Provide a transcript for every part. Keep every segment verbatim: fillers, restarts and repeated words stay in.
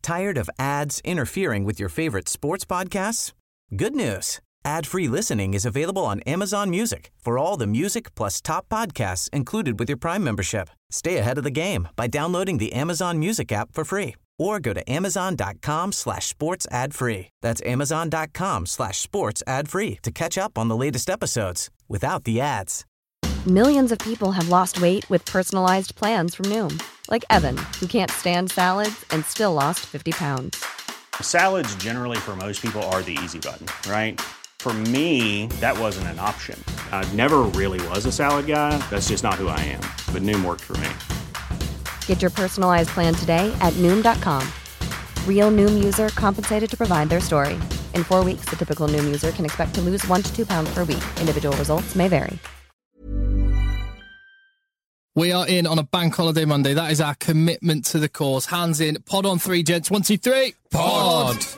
Tired of ads interfering with your favorite sports podcasts? Good news. Ad-free listening is available on Amazon Music for all the music plus top podcasts included with your Prime membership. Stay ahead of the game by downloading the Amazon Music app for free or go to amazon.com slash sports ad free. That's amazon.com slash sports ad free to catch up on the latest episodes without the ads. Millions of people have lost weight with personalized plans from Noom. Like Evan, who can't stand salads and still lost fifty pounds. Salads generally for most people are the easy button, right? For me, that wasn't an option. I never really was a salad guy. That's just not who I am. But Noom worked for me. Get your personalized plan today at Noom dot com. Real Noom user compensated to provide their story. In four weeks, the typical Noom user can expect to lose one to two pounds per week. Individual results may vary. We are in on a bank holiday Monday. That is our commitment to the cause. Hands in. Pod on three, gents. One, two, three. Pod. Pod.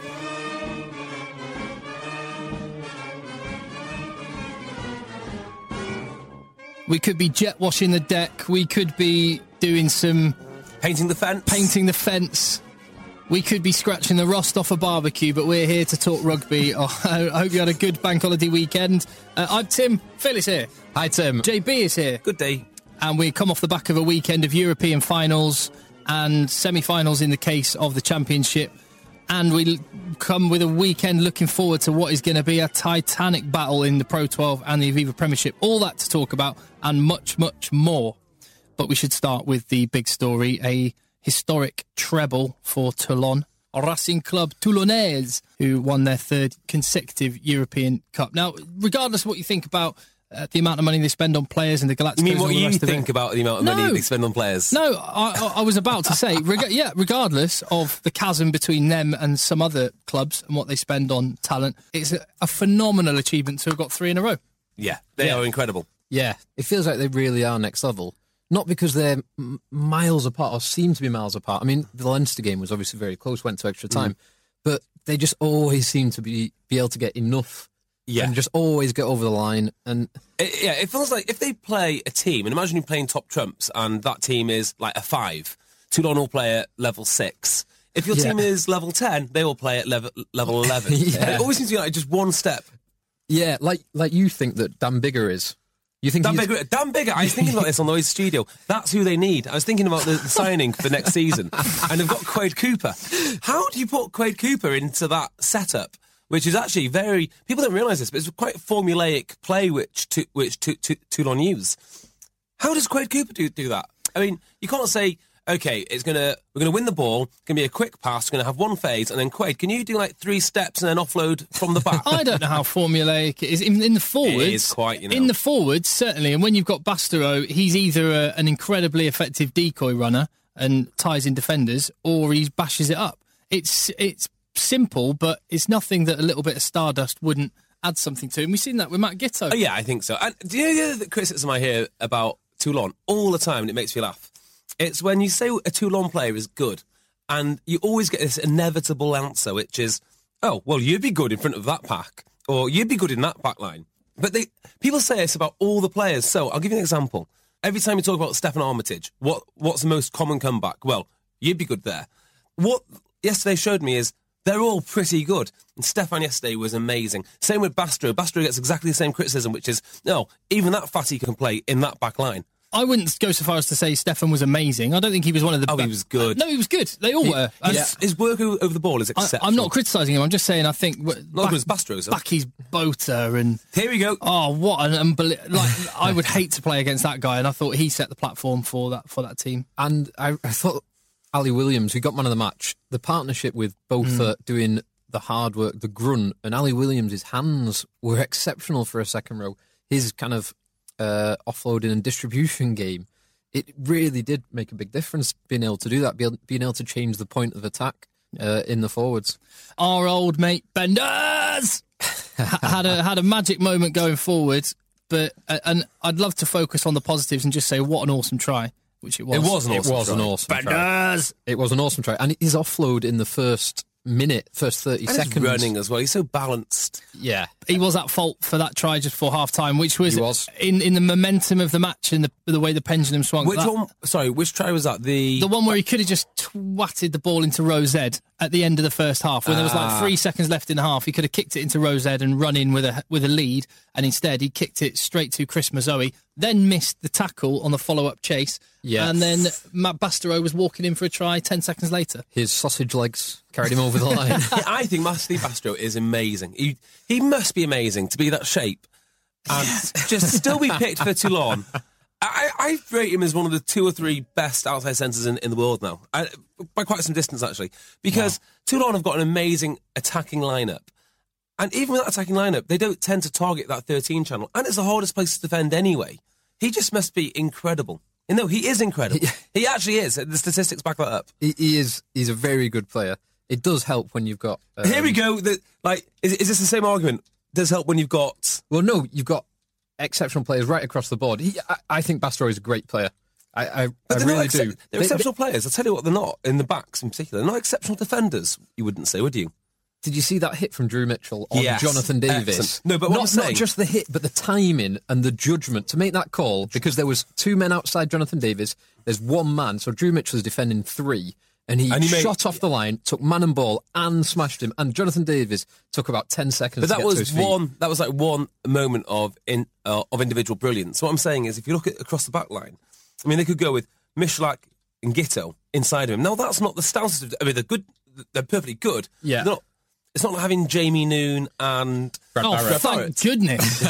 We could be jet washing the deck. We could be doing some... Painting the fence. Painting the fence. We could be scratching the rust off a barbecue, but we're here to talk rugby. Oh, I hope you had a good bank holiday weekend. Uh, I'm Tim. Phil is here. Hi, Tim. J B is here. Good day. And we come off the back of a weekend of European finals and semi-finals in the case of the Championship. And we come with a weekend looking forward to what is going to be a titanic battle in the Pro twelve and the Aviva Premiership. All that to talk about and much, much more. But we should start with the big story, a historic treble for Toulon, Racing Club Toulonnais, who won their third consecutive European Cup. Now, regardless of what you think about uh, the amount of money they spend on players and the Galacticos... You mean what and all the you rest think of it, about the amount of no, money they spend on players? No, I, I, I was about to say, reg- yeah, regardless of the chasm between them and some other clubs and what they spend on talent, it's a, a phenomenal achievement to have got three in a row. Yeah, they yeah. are incredible. Yeah, it feels like they really are next level. Not because they're m- miles apart or seem to be miles apart. I mean, the Leinster game was obviously very close, went to extra time. Mm. But they just always seem to be, be able to get enough yeah. and just always get over the line. And it, yeah, it feels like if they play a team, and imagine you playing top trumps and that team is like a five, Toulon will play at level six. If your yeah. team is level ten, they will play at level level eleven. yeah. It always seems to be like just one step. Yeah, like like you think that Dan Biggar is. You think Dan Biggar, Dan Biggar, I was thinking about this on the way to the studio. That's who they need. I was thinking about the, the signing for next season. And they've got Quade Cooper. How do you put Quade Cooper into that setup? Which is actually very... People don't realise this, but it's quite formulaic play which to, which to, to, Toulon use. How does Quade Cooper do, do that? I mean, you can't say... Okay, it's gonna we're gonna win the ball. It's gonna be a quick pass. We're gonna have one phase, and then Quade, can you do like three steps and then offload from the back? I don't know how formulaic it is in, in the forwards. It is quite, you know. In the forwards, certainly. And when you've got Bastereau, he's either a, an incredibly effective decoy runner and ties in defenders, or he bashes it up. It's it's simple, but it's nothing that a little bit of stardust wouldn't add something to. And we've seen that with Matt Giteau. Oh yeah, I think so. And do you know the criticism I hear about Toulon all the time, and it makes me laugh? It's when you say a Toulon player is good, and you always get this inevitable answer, which is, oh, well, you'd be good in front of that pack, or you'd be good in that back line. But they, people say this about all the players. So I'll give you an example. Every time you talk about Stefan Armitage, what what's the most common comeback? Well, you'd be good there. What yesterday showed me is they're all pretty good. And Stefan yesterday was amazing. Same with Bastereau. Bastereau gets exactly the same criticism, which is, no, even that fatty can play in that back line. I wouldn't go so far as to say Stefan was amazing. I don't think he was one of the... Oh, be- he was good. No, he was good. They all he, were. His, yeah. his work over the ball is exceptional. I, I'm not criticising him. I'm just saying I think... Not good as Bastereau. Backy's Bota and... Here we go. Oh, what an unbelievable... Like, I would hate to play against that guy, and I thought he set the platform for that for that team. And I, I thought Ali Williams, who got man of the match, the partnership with Botha mm. doing the hard work, the grunt, and Ali Williams, his hands were exceptional for a second row. His kind of uh, offloading and distribution game, it really did make a big difference being able to do that, being able to change the point of attack uh, in the forwards. Our old mate Benders had a had a magic moment going forward, but uh, and I'd love to focus on the positives and just say what an awesome try, which it was. It was an awesome it was try. An awesome Benders! Try. It was an awesome try, and his offload in the first minute, first thirty and seconds. He's running as well. He's so balanced. Yeah. He was at fault for that try just before half-time, which was, He was. In, in the momentum of the match and the, the way the pendulum swung. Which that, one? Sorry, which try was that? The The one where he could have just twatted the ball into Rose Ed at the end of the first half, when there was like three seconds left in the half. He could have kicked it into Rose Ed and run in with a with a lead, and instead he kicked it straight to Chris Mazoe, then missed the tackle on the follow-up chase, Yeah. and then Matt Bastereau was walking in for a try ten seconds later. His sausage legs carried him over the line. Yeah, I think Steve Bastereau is amazing. He he must be amazing to be that shape and just still be picked for Toulon. I, I rate him as one of the two or three best outside centres in, in the world now, I, by quite some distance actually, because wow. Toulon have got an amazing attacking lineup, and even with that attacking lineup, they don't tend to target that thirteen channel, and it's the hardest place to defend anyway. He just must be incredible. You know, he is incredible. He actually is. The statistics back that up. He, he is. He's a very good player. It does help when you've got. Um, Here we go. The, like, is, is this the same argument? Does help when you've got. Well, no, you've got exceptional players right across the board. He, I, I think Bastereau is a great player. I, I, but I they're really not excep- do. They're they, exceptional they, players. I'll tell you what, they're not in the backs in particular. They're not exceptional defenders. You wouldn't say, would you? Did you see that hit from Drew Mitchell on yes. Jonathan Davis? Excellent. No, but what not, I'm saying, not just the hit, but the timing and the judgment to make that call, because there was two men outside Jonathan Davis. There's one man, so Drew Mitchell is defending three, and he, and he shot made, off the line, took man and ball, and smashed him. And Jonathan Davis took about ten seconds. But that to get was to his feet. one. That was like one moment of in uh, of individual brilliance. So what I'm saying is, if you look at across the back line, I mean, they could go with Michalak and Giteau inside of him. Now that's not the stance of. I mean, they're good. They're perfectly good. Yeah. They're not, it's not like having Jamie Noon and Brad oh, Barrett. thank Barrett. goodness!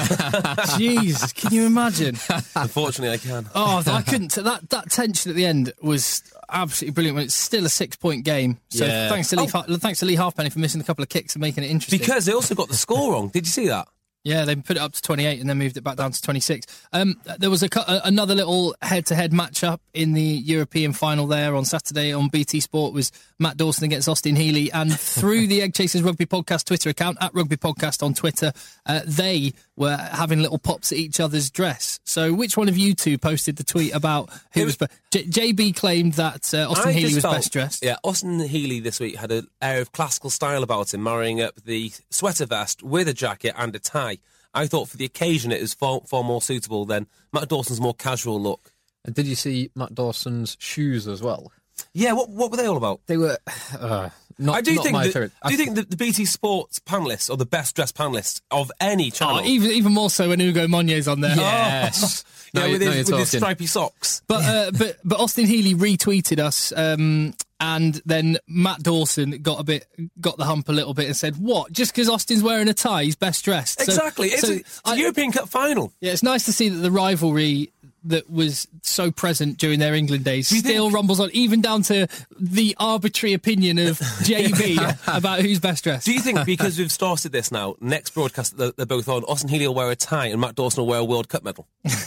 Jeez, can you imagine? Unfortunately, I can. Oh, I couldn't. That that tension at the end was absolutely brilliant. When it's still a six-point game, so Yeah. thanks to Lee, oh. thanks to Lee Halfpenny for missing a couple of kicks and making it interesting. Because they also got the score wrong. Did you see that? Yeah, they put it up to twenty-eight and then moved it back down to twenty-six. Um, there was a, another little head-to-head match-up in the European final there on Saturday on B T Sport. Was Matt Dawson against Austin Healey, and through the Egg Chasers Rugby Podcast Twitter account, at Rugby Podcast on Twitter, uh, they were having little pops at each other's dress. So which one of you two posted the tweet about who was... was J- JB claimed that uh, Austin I Healey was felt, best dressed. Yeah, Austin Healey this week had an air of classical style about him, marrying up the sweater vest with a jacket and a tie. I thought for the occasion it is far, far more suitable than Matt Dawson's more casual look. And did you see Matt Dawson's shoes as well? Yeah, what what were they all about? They were uh, not. I do not think. my That, favorite. do you think that the B T Sports panellists are the best dressed panellists of any channel? Oh, even even more so when Hugo Monier's on there. Yes. Oh. Now yeah, you- with, now his, you're with his talking. stripy socks. But uh, but but Austin Healey retweeted us, um, and then Matt Dawson got a bit got the hump a little bit and said, "What? Just because Austin's wearing a tie, he's best dressed." So- Exactly. It's, so a, it's a I- European Cup final. Yeah, it's nice to see that the rivalry that was so present during their England days you still think- rumbles on, even down to the arbitrary opinion of J B about who's best dressed. Do you think because we've started this now, next broadcast that they're both on, Austin Healey will wear a tie and Matt Dawson will wear a World Cup medal?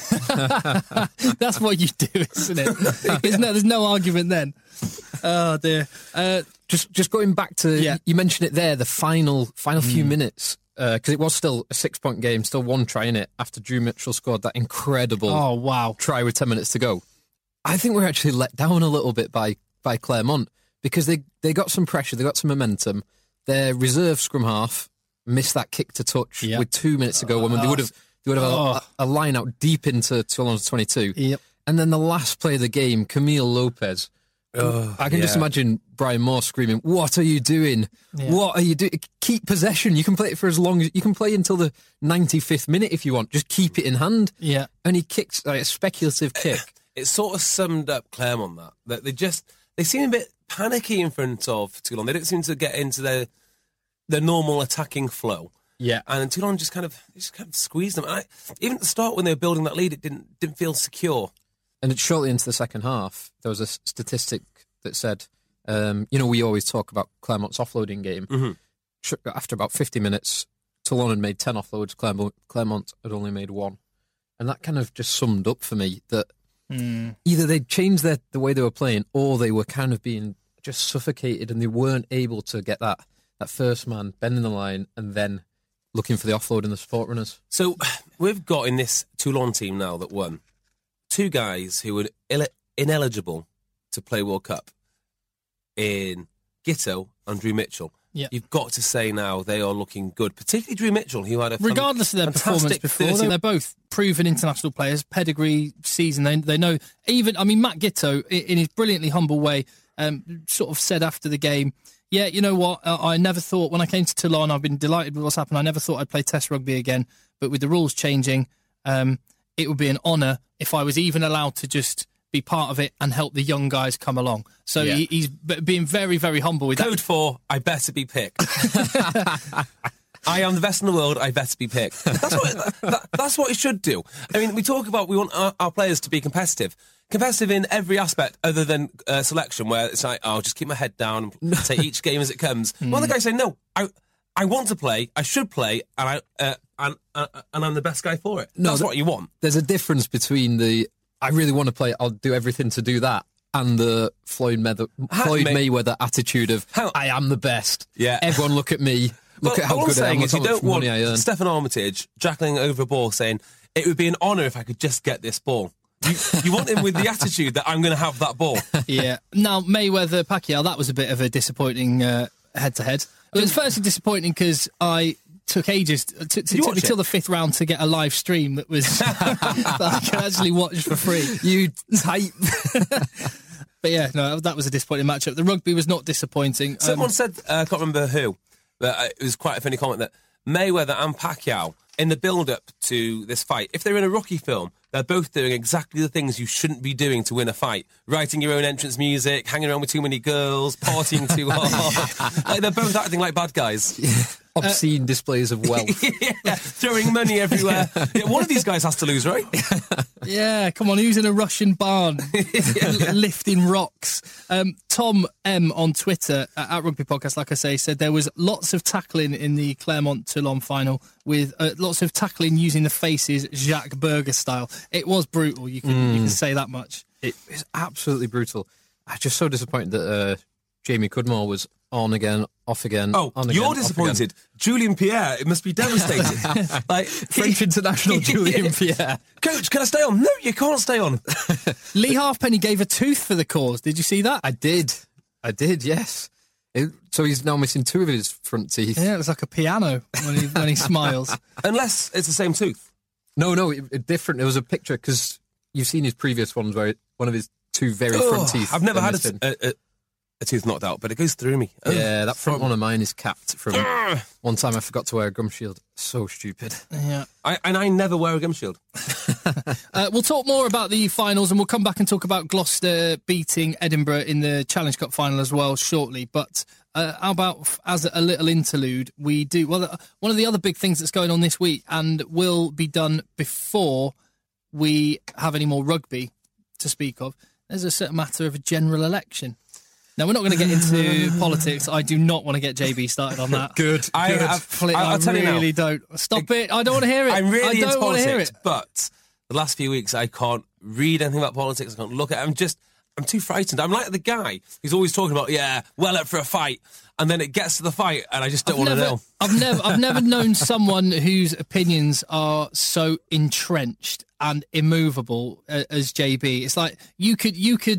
That's what you do, isn't it? There's no, there's no argument then. Oh dear. Uh, Just just going back to Yeah. you mentioned it there, the final final few minutes, because it was still a six point game, still one try in it after Drew Mitchell scored that incredible oh wow. try with ten minutes to go. I think we're actually let down a little bit by by Claremont because they they got some pressure, they got some momentum. Their reserve scrum half missed that kick to touch Yeah. with two minutes to go when they would have they would have Oh. a, a line out deep into Toulon's twenty-two. Yep. And then the last play of the game, Camille Lopez. Oh, I can just yeah. imagine Brian Moore screaming, "What are you doing? What are you doing? Keep possession. You can play it for as long as you can play until the ninety-fifth minute if you want. Just keep it in hand." Yeah. And he kicks like, a speculative kick. It sort of summed up Claremont that that they just they seem a bit panicky in front of Toulon. They don't seem to get into their their normal attacking flow. Yeah. And Toulon just kind of they just kind of squeezed them. And I, even at the start when they were building that lead, it didn't didn't feel secure. And it's shortly into the second half, there was a s- statistic that said, um, you know, we always talk about Claremont's offloading game. Mm-hmm. Sh- After about fifty minutes, Toulon had made ten offloads, Claremont, Claremont had only made one. And that kind of just summed up for me that either they'd changed their, the way they were playing or they were kind of being just suffocated and they weren't able to get that, that first man bending the line and then looking for the offload in the support runners. So we've got in this Toulon team now that won two guys who were Ill- ineligible to play World Cup in Gitto and Drew Mitchell. Yeah. You've got to say now they are looking good, particularly Drew Mitchell, who had a regardless of their performance before, thirty they're both proven international players, pedigree, season. They they know. Even I mean, Matt Gitto, in his brilliantly humble way, um, sort of said after the game, "Yeah, you know what? Uh, I never thought when I came to Toulon, I've been delighted with what's happened. I never thought I'd play Test rugby again, but with the rules changing, um, it would be an honour if I was even allowed to just be part of it and help the young guys come along." So yeah. he, he's b- being very, very humble with Code that. four, I better be picked. I am the best in the world, I better be picked. That's what, that, that's what it should do. I mean, we talk about we want our, our players to be competitive. Competitive in every aspect other than uh, selection, where it's like, oh, I'll just keep my head down and take each game as it comes. Mm. Well, the guys say, no, I I want to play, I should play, and, I, uh, and, uh, and I'm the best guy for it. No, that's th- what you want. There's a difference between the I really want to play, I'll do everything to do that, and the Floyd, Mayweather, Floyd Mayweather attitude of, How? I am the best. Yeah. Everyone look at me. Look well, at how all good I'm I am. saying is you don't want money I earn. Stefan Armitage jackling over a ball saying, it would be an honour if I could just get this ball. You, you want him with the attitude that I'm going to have that ball. Yeah. Now, Mayweather, Pacquiao, that was a bit of a disappointing uh, head-to-head. It was firstly disappointing because I... took ages. T- t- it took me till the fifth round to get a live stream that was that I can actually watch for free. You type. But yeah, no, that was a disappointing matchup. The rugby was not disappointing. Someone um, said, uh, I can't remember who, but it was quite a funny comment that Mayweather and Pacquiao, in the build-up to this fight, if they're in a Rocky film, they're both doing exactly the things you shouldn't be doing to win a fight. Writing your own entrance music, hanging around with too many girls, partying too hard. Like, they're both acting like bad guys. Yeah. Obscene uh, displays of wealth. Yeah, throwing money everywhere. Yeah, one of these guys has to lose, right? Yeah, come on, who's in a Russian barn lifting rocks? Um, Tom M on Twitter at Rugby Podcast, like I say, said there was lots of tackling in the Clermont-Toulon final, with uh, lots of tackling using the faces Jacques Berger style. It was brutal, you can, mm. you can say that much. It was absolutely brutal. I'm just so disappointed that uh, Jamie Cudmore was on again, off again. Oh, on you're again, disappointed. Julian Pierre, it must be devastating. Like French international Julian Pierre. Coach, can I stay on? No, you can't stay on. Lee Halfpenny gave a tooth for the cause. Did you see that? I did. I did, yes. It, so he's now missing two of his front teeth. Yeah, it was like a piano when he, when he smiles. Unless it's the same tooth. No, no, it, it different. It was a picture, because you've seen his previous ones where it, one of his two very oh, front teeth. I've never had a, a, a, a tooth knocked out, but it goes through me. Yeah, that front one of mine is capped from one time I forgot to wear a gum shield. So stupid. Yeah, I, and I never wear a gum shield. uh, we'll talk more about the finals, and we'll come back and talk about Gloucester beating Edinburgh in the Challenge Cup final as well shortly. But uh, how about, as a little interlude, we do... Well, one of the other big things that's going on this week, and will be done before we have any more rugby to speak of, there's a certain matter of a general election. Now, we're not going to get into politics. I do not want to get J B started on that. Good. I, good. I've, I, I, I really don't. Stop it. I don't want to hear it. I'm really I don't into want politics, to hear it. but the last few weeks I can't read anything about politics. I can't look at it. I'm just, I'm too frightened. I'm like the guy who's always talking about, yeah, well up for a fight, and then it gets to the fight, and I just don't want to know. I've never, I've never known someone whose opinions are so entrenched and immovable as J B. It's like you could, you could.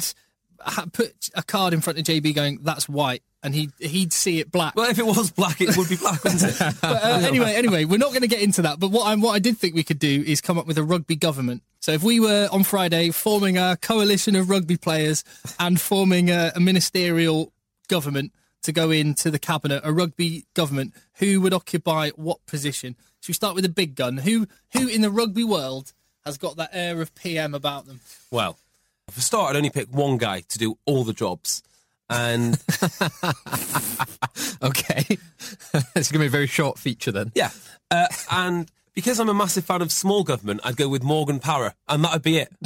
put a card in front of J B going, that's white, and he'd, he'd see it black. Well, if it was black, it would be black, wouldn't it? But, uh, anyway, anyway, we're not going to get into that, but what I, what I did think we could do is come up with a rugby government. So if we were, on Friday, forming a coalition of rugby players and forming a, a ministerial government to go into the cabinet, a rugby government, who would occupy what position? Should we start with a big gun? Who, who in the rugby world has got that air of P M about them? Well, for a start, I'd only pick one guy to do all the jobs. And okay, it's going to be a very short feature then. Yeah, uh, and because I'm a massive fan of small government, I'd go with Morgan Power, and that'd be it.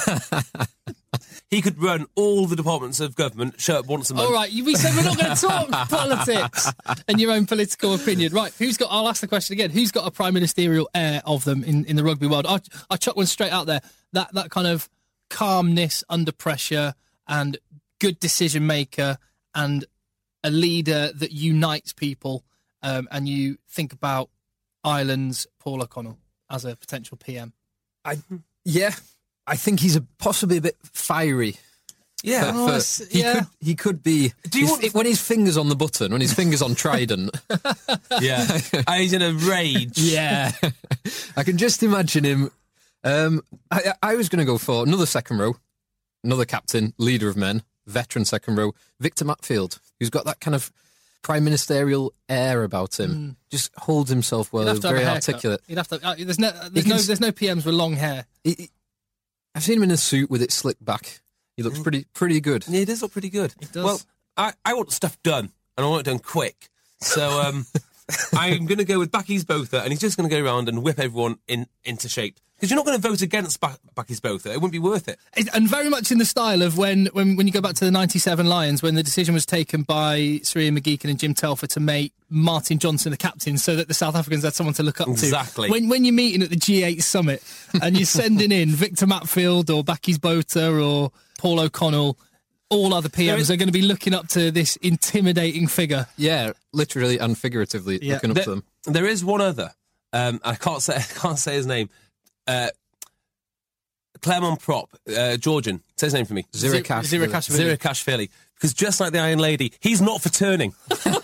He could run all the departments of government, show up once a month. All right, we said we're not going to talk politics and your own political opinion. Right, who's got, I'll ask the question again, who's got a prime ministerial air of them in, in the rugby world? I'll, I'll chuck one straight out there. That that kind of calmness under pressure and good decision maker and a leader that unites people, um, and you think about Ireland's Paul O'Connell as a potential P M. I yeah, I think he's a, possibly a bit fiery. Yeah. For- Oh, for- it's- he yeah. could he could be Do you his- want- when his fingers on the button, when his fingers on Trident. Yeah. And he's in a rage. Yeah, I can just imagine him. Um, I, I was going to go for another second row, another captain, leader of men, veteran second row, Victor Matfield, who's got that kind of prime ministerial air about him. Mm. Just holds himself well, You'd have to very have a haircut. articulate. You'd have to. Uh, there's no. He There's can no. s- There's no P Ms with long hair. He- he- I've seen him in a suit with it slicked back. He looks pretty pretty good. Yeah, it does look pretty good. It does. Well, I, I want stuff done, and I want it done quick. So um, I'm going to go with Bakkies Botha, and he's just going to go around and whip everyone in into shape. Because you're not going to vote against ba- Bakkies Botha. It wouldn't be worth it. It- and very much in the style of when, when, when you go back to the ninety-seven Lions, when the decision was taken by Sir Ian McGeechan and Jim Telfer to make Martin Johnson the captain so that the South Africans had someone to look up Exactly. to. When, when you're meeting at the G eight summit and you're sending in Victor Matfield or Bakkies Botha or Paul O'Connell, all other P Ms is- are going to be looking up to this intimidating figure. Yeah, literally and figuratively Yeah. looking up There, to them. there is one other. Um, I can't say I can't say his name. Uh, Claremont Prop, uh, Georgian. Say his name for me. Zirakash. Zirakashvili. Zirakashvili. Because just like the Iron Lady, he's not for turning.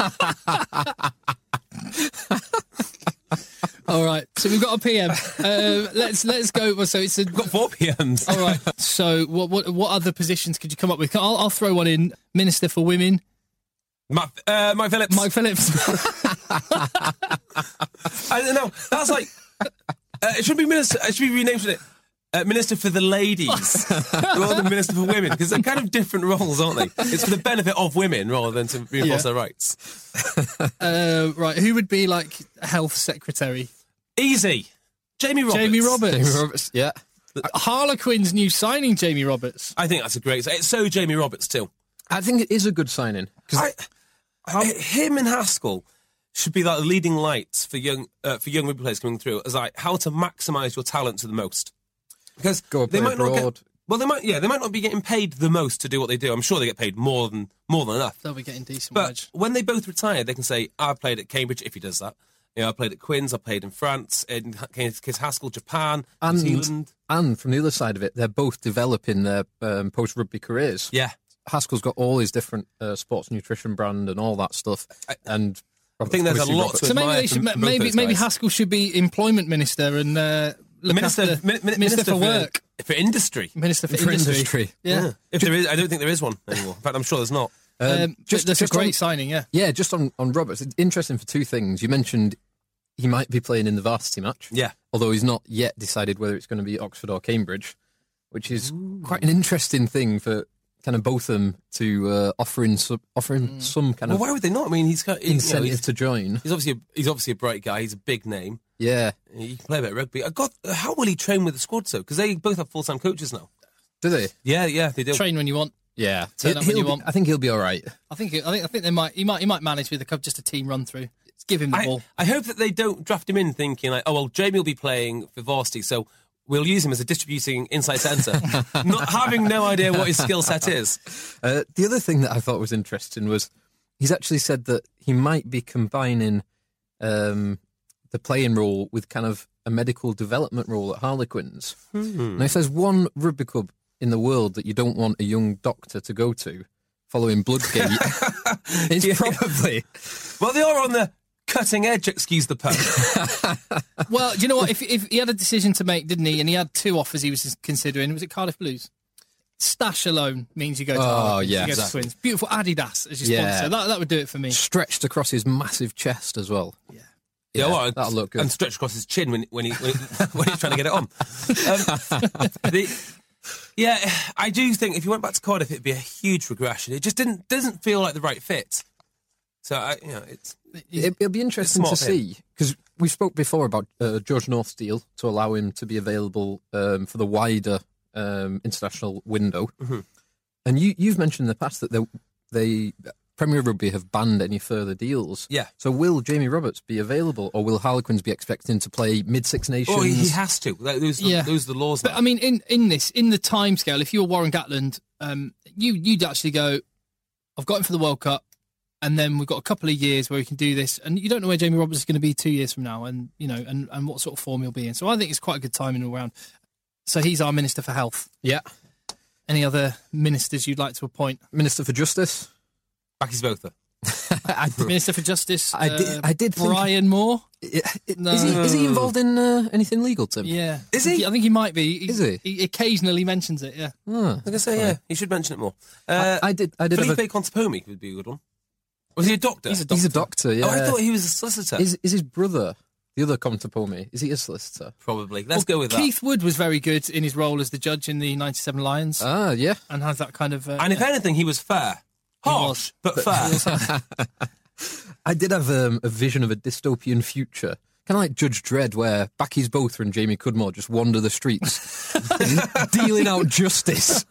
All right, so we've got a P M. Uh, let's let's go. So it's a, We've got four P Ms. all right. So what what what other positions could you come up with? I'll, I'll throw one in. Minister for Women, Mike, uh, Mike Phillips. Mike Phillips. I don't know. That's like uh, it should be minister. It should be renamed to it. Uh, minister for the ladies rather than Minister for Women, because they're kind of different roles, aren't they? It's for the benefit of women rather than to reinforce Yeah. their rights. Uh, right, who would be like health secretary? Easy. Jamie Roberts. Jamie Roberts. Jamie Roberts, yeah. Harlequin's new signing, Jamie Roberts. I think that's a great. It's so Jamie Roberts too. I think it is a good signing. 'Cause I, I- him and Haskell should be like the leading lights for young uh, for young rugby players coming through, as like how to maximise your talent to the most. Because Go they play might not abroad. get. Well, they might. Yeah, they might not be getting paid the most to do what they do. I'm sure they get paid more than more than enough. They'll be getting decent But wage. when they both retire, they can say, "I played at Cambridge." If he does that, you know, I played at Queen's. I played in France. In Kiss Haskell, Japan, New And, Zealand. and from the other side of it, they're both developing their um, post-rugby careers. Yeah, Haskell's got all his different uh, sports nutrition brand and all that stuff. And I think there's a obviously lot Roberts- to So maybe admire they should, from- ma- from both maybe those maybe guys. Haskell should be employment minister and uh, look Minister, after, min- min- minister, for work, for industry. minister for, For industry. industry. Yeah, If there is, I don't think there is one anymore. In fact, I'm sure there's not. um, just, that's just a great on- signing. Yeah, Yeah, just on, on Roberts, it's interesting for two things. You mentioned he might be playing in the varsity match. Yeah. Although he's not yet decided whether it's going to be Oxford or Cambridge, which is quite an interesting thing for kind of both of them to uh, offering some, offering some kind Well, of why would they not? I mean, he's got, he, you know, incentive he's, to join. he's obviously a, he's obviously a bright guy. He's a big name. Yeah. He can play a bit of rugby. I got how will he train with the squad though? Because they both have full time coaches now. Do they? Yeah, yeah, they do. train when you want. Yeah. Turn up when He'll you be- want. I think he'll be all right. I think I think I think they might he might he might manage with a, just a team run through. Just give him the I, ball. I hope that they don't draft him in thinking like, oh well, Jamie will be playing for varsity, so we'll use him as a distributing inside centre, not having no idea what his skill set is. Uh, the other thing that I thought was interesting was he's actually said that he might be combining um, the playing role with kind of a medical development role at Harlequins. Hmm. Now, if there's one rugby club in the world that you don't want a young doctor to go to following Bloodgate, it's Yeah. probably... Well, they are on the cutting edge. Excuse the pun. Well, do you know what? If if he had a decision to make, didn't he? And he had two offers he was considering. Was it Cardiff Blues? Stash alone means you go to Oh, Harlequins, yeah, you go to exactly. Twins. Beautiful Adidas as your Yeah. sponsor. That that would do it for me. Stretched across his massive chest as well. Yeah. Yeah, well, that'll look good. And stretched across his chin when when he when, he, when he's trying to get it on. Um, the, yeah, I do think if you went back to Cardiff, it'd be a huge regression. It just didn't doesn't feel like the right fit. So I, you know, it's It, it'll be interesting to smart of him. see because we spoke before about uh, George North's deal to allow him to be available um, for the wider um, international window. Mm-hmm. And you, you've mentioned in the past that they, they Premier Rugby have banned any further deals. Yeah. So will Jamie Roberts be available, or will Harlequins be expecting to play mid Six Nations? oh, he, he has to. Like, Those, Yeah. those are the laws. But now. I mean, in, in this, in the timescale, if you were Warren Gatland, um, you you'd actually go, I've got him for the World Cup, and then we've got a couple of years where we can do this, and you don't know where Jamie Roberts is going to be two years from now, and you know, and, and what sort of form he'll be in. So I think it's quite a good timing all round. So he's our Minister for Health. Yeah. Any other ministers you'd like to appoint? Minister for Justice. Bakis Botha. I, Minister for Justice. I did. uh, I did. Think, Brian Moore. It- it- No. Is he? Is he involved in uh, anything legal, Tim? Yeah, Is I think he? I think he might be. Is he? He occasionally mentions it. Yeah. Oh, Like I say, yeah, you should mention it more. Uh, I, I did. I did. Have Felipe a, Contepomi would be a good one. Was he a doctor? He's a he's a doctor. Yeah. Oh, I thought he was a solicitor. Is is his brother the other Contepomi? Is he a solicitor? Probably. Let's Well, go with Keith Wood was very good in his role as the judge in the ninety-seven Lions, Ah, yeah. and has that kind of. Uh, that. And if anything, he was fair. Harsh, but fair. I did have um, a vision of a dystopian future, kind of like Judge Dredd, where Bakis Botha and Jamie Cudmore just wander the streets, dealing out justice.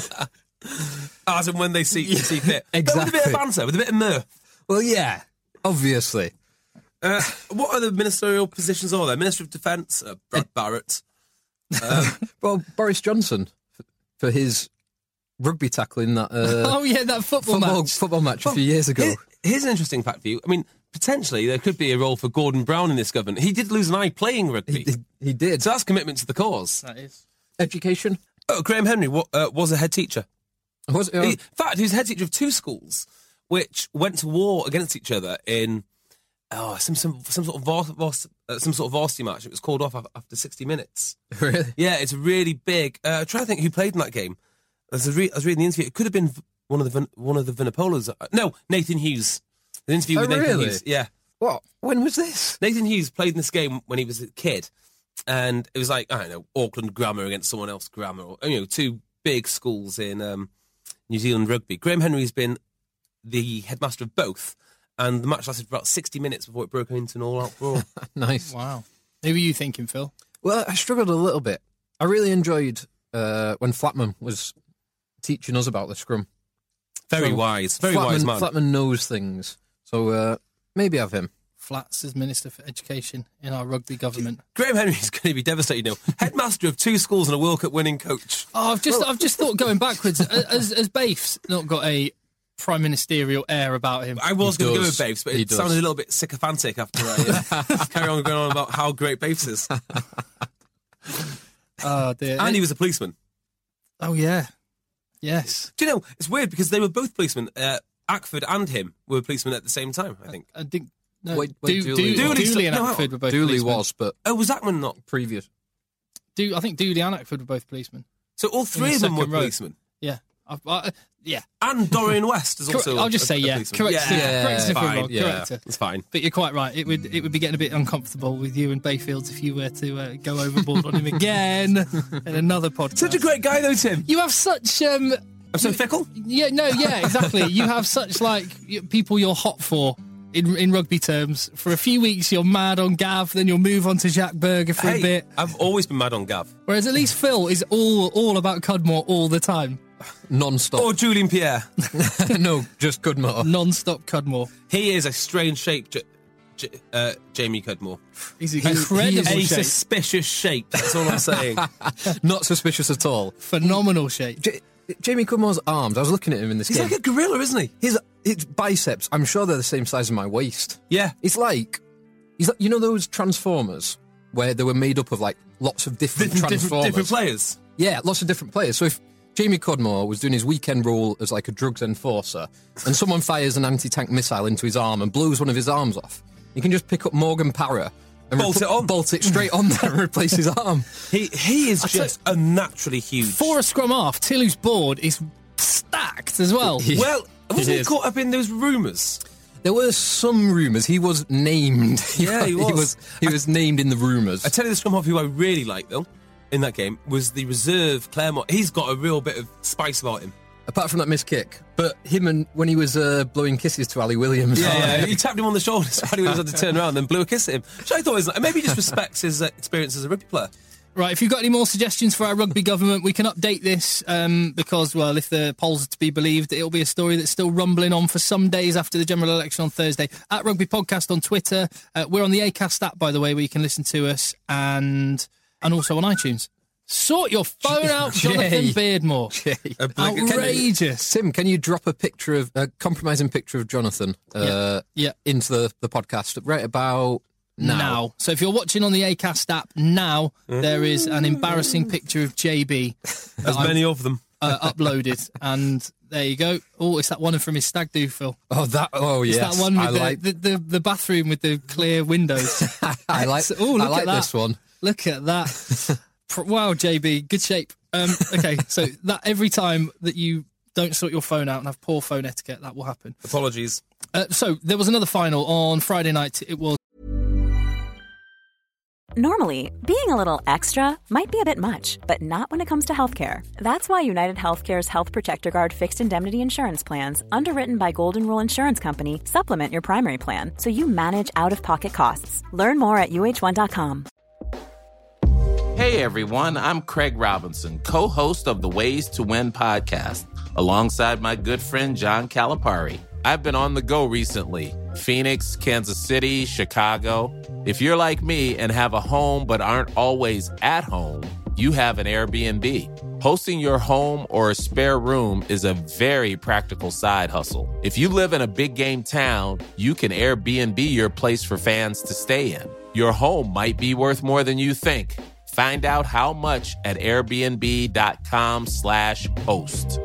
As and when they see, see fit. Exactly. But with a bit of banter, with a bit of mirth. Well, yeah, obviously. Uh, what other ministerial positions are there? Minister of Defence, uh, Brad Barrett. Well, Boris Johnson f- for his rugby tackling that uh, oh yeah, that football, football, match. football match a few years ago. Here- here's an interesting fact for you. I mean, potentially there could be a role for Gordon Brown in this government. He did lose an eye playing rugby. He, he did. So that's commitment to the cause. That is. Education. Oh, Graham Henry wa- uh, was a head teacher. Was it? He- in fact, he was head teacher of two schools which went to war against each other in oh, some some some sort of vars- vars- uh, some sort of varsity match. It was called off af- after sixty minutes. Really? Yeah, it's really big. Uh, I'm trying to think who played in that game. As I was, re- I was reading the interview, it could have been v- one of the Vin- one of the Vinopolas. Uh, no, Nathan Hughes. An interview Oh, with Nathan really? Hughes. Yeah, What? When was this? Nathan Hughes played in this game when he was a kid, and it was like I don't know Auckland Grammar against someone else Grammar, or you know two big schools in um, New Zealand rugby. Graham Henry's been the headmaster of both, and the match lasted for about sixty minutes before it broke into an all-out brawl. Nice. Wow. Who were you thinking, Phil? Well, I struggled a little bit. I really enjoyed uh, when Flatman was teaching us about the scrum. Very So, wise, very Flatman, wise man. Flatman knows things, so uh, maybe have him. Flats as Minister for Education in our rugby government. Graham Henry's going to be devastated now. Headmaster of two schools and a World Cup winning coach. Oh, I've just, I've just thought going backwards. Has, has Baif's not got a prime ministerial air about him? I was He going to go does. with Babes, but He it does. sounded a little bit sycophantic after I uh, carry on going on about how great Babes is. Oh dear. And he was a policeman. Oh yeah. Yes. Do you know, it's weird because they were both policemen. Uh, Ackford and him were policemen at the same time, I think. I think. No, Wait, wait, Do- Dooley- Do- Dooley's- Dooley and no, Ackford were both Dooley policemen. was, but Oh, was Ackman not? previous. Do, I think Dooley and Ackford were both policemen. So all three the of them were second row. policemen. Yeah. I, I, yeah. And Dorian West is Cor- also I'll just a, say a yeah. policeman. Correct. Yeah, Yeah, correct us if we're fine, wrong. yeah, Correct us. it's fine. But you're quite right. It would it would be getting a bit uncomfortable with you and Bayfields if you were to uh, go overboard on him again in another podcast. Such a great guy, though, Tim. You have such um. I'm so fickle. Yeah. No. Yeah. Exactly. You have such like y- people you're hot for. In, in rugby terms, for a few weeks you're mad on Gav, then you'll move on to Jack Berger for Hey, a bit. I've always been mad on Gav. Whereas at least Phil is all all about Cudmore all the time, Non-stop. Or Julian Pierre. No, just Cudmore. non-stop Cudmore. He is a strange shape, J- J- uh, Jamie Cudmore. He's he incredible is A shape, suspicious shape, that's all I'm saying. Not suspicious at all. phenomenal shape. J- Jamie Cudmore's arms, I was looking at him in this He's game. like a gorilla, isn't he? His, his biceps, I'm sure they're the same size as my waist. Yeah. It's like, he's like, you know those Transformers where they were made up of like lots of different, Different, different, Transformers? different players. Yeah, lots of different players. So if Jamie Cudmore was doing his weekend role as like a drugs enforcer and someone fires an anti-tank missile into his arm and blows one of his arms off, you can just pick up Morgan Parra and Bolt it on. bolt it straight on there and replace his arm. He he is I just unnaturally huge. For a scrum half, Tillu's board is stacked as well. He- Well, wasn't he is. caught up in those rumours? There were some rumours. He was named. Yeah, he was. he was, he was named in the rumours. I tell you the scrum half who I really like, though, in that game, was the reserve Claremont. He's got a real bit of spice about him. Apart from that missed kick. But him and when he was uh, blowing kisses to Ali Williams. Yeah, yeah. He tapped him on the shoulder so he had to turn around and then blew a kiss at him. Which I thought was like, maybe he just respects his uh, experience as a rugby player. Right, if you've got any more suggestions for our rugby government, we can update this um, because, well, if the polls are to be believed, it'll be a story that's still rumbling on for some days after the general election on Thursday. At Rugby Podcast on Twitter. Uh, we're on the Acast app, by the way, where you can listen to us, and and also on iTunes. Sort your phone out, Jay. Jonathan Beardmore. Oblig- Outrageous. Tim, can you drop a picture of a compromising picture of Jonathan uh, Yeah. into the, the podcast right about now? Now. So if you're watching on the Acast app now, there is an embarrassing picture of J B. As many of them. uh, uploaded, and there you go. Oh, it's that one from his stag do, Phil. Oh, that. Oh, It's yes. that one with I the, like. the, the the bathroom with the clear windows. I like. Oh, look I like at that. this one. Look at that. Pr- wow, J B, good shape. Um, okay, so that every time that you don't sort your phone out and have poor phone etiquette, that will happen. Apologies. Uh, so there was another final on Friday night. It was. Normally, being a little extra might be a bit much, but not when it comes to healthcare. That's why United Healthcare's Health Protector Guard fixed indemnity insurance plans, underwritten by Golden Rule Insurance Company, supplement your primary plan so you manage out-of-pocket costs. Learn more at U H one dot com. Hey everyone, I'm Craig Robinson, co-host of the Ways to Win podcast, alongside my good friend John Calipari. I've been on the go recently. Phoenix, Kansas City, Chicago. If you're like me and have a home but aren't always at home, you have an Airbnb. Hosting your home or a spare room is a very practical side hustle. If you live in a big game town, you can Airbnb your place for fans to stay in. Your home might be worth more than you think. Find out how much at airbnb.com slash host.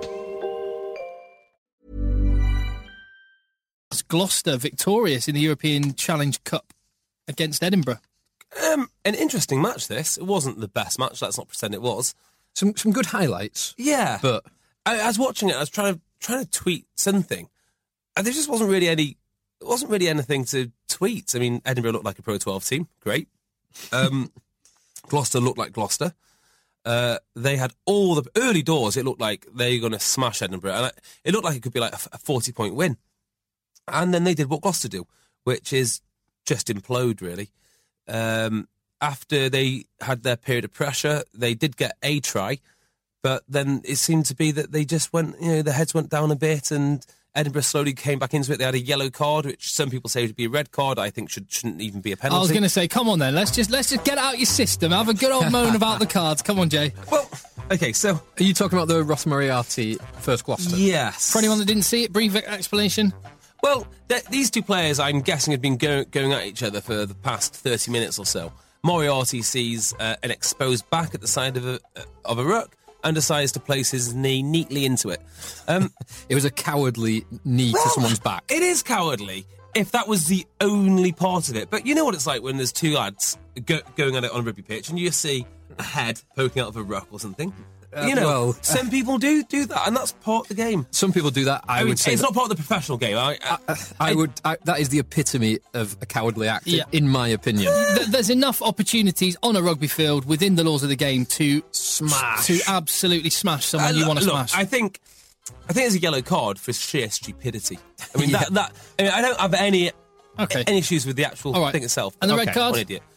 Gloucester victorious in the European Challenge Cup against Edinburgh. Um, an interesting match, this. It wasn't the best match, let's not pretend it was. Some some good highlights. Yeah. But I, I was watching it, I was trying to trying to tweet something. And there just wasn't really any it wasn't really anything to tweet. I mean, Edinburgh looked like a Pro twelve team. Great. Um, Gloucester looked like Gloucester. Uh, they had all the early doors. It looked like they were going to smash Edinburgh. And it looked like it could be like a forty-point win. And then they did what Gloucester do, which is just implode, really. Um, after they had their period of pressure, they did get a try, but then it seemed to be that they just went, you know, their heads went down a bit, and Edinburgh slowly came back into it. They had a yellow card, which some people say would be a red card. I think should, shouldn't even be a penalty. I was going to say, come on then, let's just let's just get out your system. Have a good old moan about the cards. Come on, Jay. Well, okay, so... Are you talking about the Ross Moriarty first Gloucester? Yes. For anyone that didn't see it, brief explanation. Well, th- these two players, I'm guessing, have been go- going at each other for the past thirty minutes or so. Moriarty sees uh, an exposed back at the side of a, uh, of a ruck and decides to place his knee neatly into it. Um, It was a cowardly knee well, to someone's back. It is cowardly if that was the only part of it. But you know what it's like when there's two lads go- going at it on a rugby pitch and you see a head poking out of a ruck or something. Uh, you know, well, some people do do that, and that's part of the game. Some people do that. I, I, mean, would say it's that, not part of the professional game. I, I, I, I would. I, that is the epitome of a cowardly act, Yeah. in my opinion. Th- There's enough opportunities on a rugby field within the laws of the game to Smash. to absolutely smash someone Uh, you want to look, smash. I think, I think it's a yellow card for sheer stupidity. I mean, that, that I mean, I don't have any Okay. any issues with the actual All right. thing itself. And the Okay, red card? what an idiot.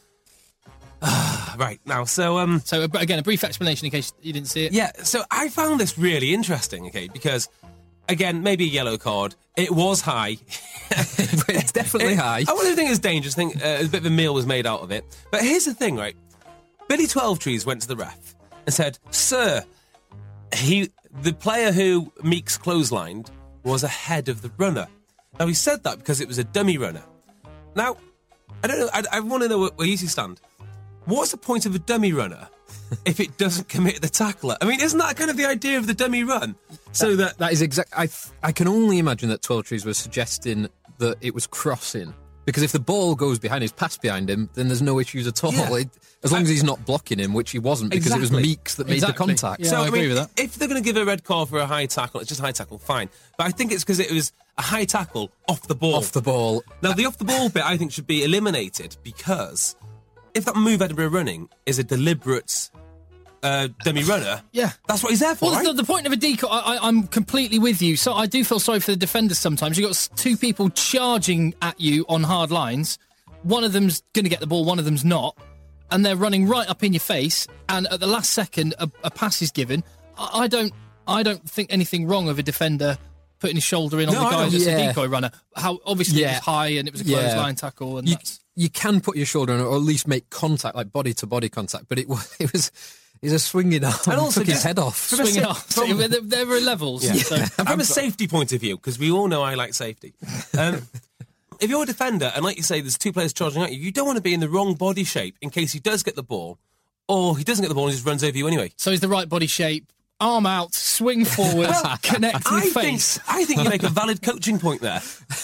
Right now, so um, So uh, again, a brief explanation in case you didn't see it. yeah, so I found this really interesting. Okay, because again, maybe a yellow card. It was high. It's definitely It- high. I wouldn't think it's dangerous. I think uh, a bit of a meal was made out of it. But here's the thing, right? Billy Twelvetrees went to the ref and said, "Sir, he the player who Meeks clotheslined was ahead of the runner." Now he said that because it was a dummy runner. Now, I don't know. I, I want to know where you stand. What's the point of a dummy runner if it doesn't commit the tackler? I mean, isn't that kind of the idea of the dummy run? So that That is exact. I th- I can only imagine that Twelvetrees was suggesting that it was crossing, because if the ball goes behind, his pass behind him, then there's no issues at all. Yeah. It, as long as he's not blocking him, which he wasn't, because it was Exactly. Meeks that made Exactly. the contact. Yeah, so, I agree mean, with that. If they're going to give a red card for a high tackle, it's just high tackle, fine. But I think it's because it was a high tackle off the ball. Off the ball. Now, the off the ball bit, I think, should be eliminated, because if that move Edinburgh running is a deliberate uh, dummy runner, Yeah. that's what he's there for, Well, right? the, the point of a decoy, I, I, I'm completely with you. So I do feel sorry for the defenders sometimes. You've got s- two people charging at you on hard lines. One of them's going to get the ball, one of them's not. And they're running right up in your face. And at the last second, a, a pass is given. I, I don't I don't think anything wrong of a defender putting his shoulder in on No, the I guy don't. that's Yeah. a decoy runner. How obviously it Yeah. was high and it was a Yeah. clothesline tackle. And You, that's... you can put your shoulder on it, or at least make contact, like body to body contact. But it was it was he's a swinging arm. And also took his just- head off. From a Swinging sa- off. So there, there were levels. So, And from a safety point of view, because we all know I like safety, um, if you're a defender, and like you say, there's two players charging at you, you don't want to be in the wrong body shape in case he does get the ball, or he doesn't get the ball and just runs over you anyway. so is the right body shape arm out, swing forward, connect I with think, face. I think you make a valid coaching point there.